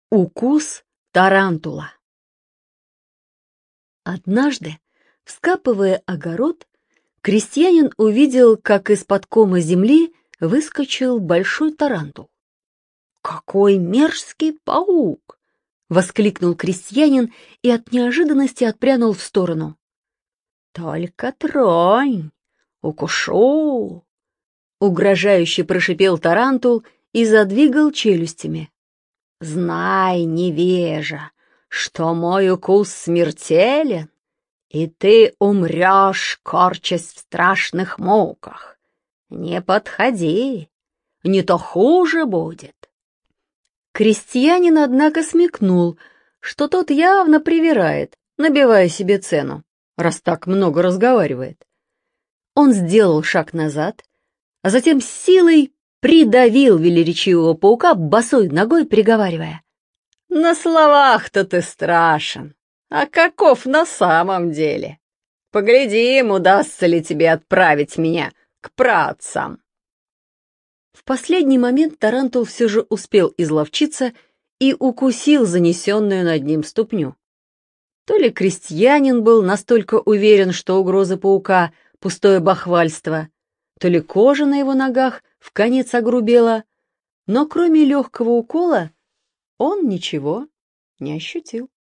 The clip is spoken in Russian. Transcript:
Укус тарантула. Однажды, вскапывая огород, крестьянин увидел, как из-под кома земли выскочил большой тарантул. «Какой мерзкий паук!» — воскликнул крестьянин и от неожиданности отпрянул в сторону. «Только тронь, укушу!» — угрожающе прошипел тарантул и задвигал челюстями. «Знай, невежа, что мой укус смертелен, и ты умрешь, корчась в страшных муках. Не подходи, не то хуже будет». Крестьянин, однако, смекнул, что тот явно привирает, набивая себе цену, раз так много разговаривает. Он сделал шаг назад, а затем с силой придавил велеречивого паука босой ногой, приговаривая: «На словах-то ты страшен, а каков на самом деле? Поглядим, удастся ли тебе отправить меня к праотцам». В последний момент тарантул все же успел изловчиться и укусил занесенную над ним ступню. То ли крестьянин был настолько уверен, что угроза паука — пустое бахвальство, то ли кожа на его ногах вконец огрубела, но кроме легкого укола он ничего не ощутил.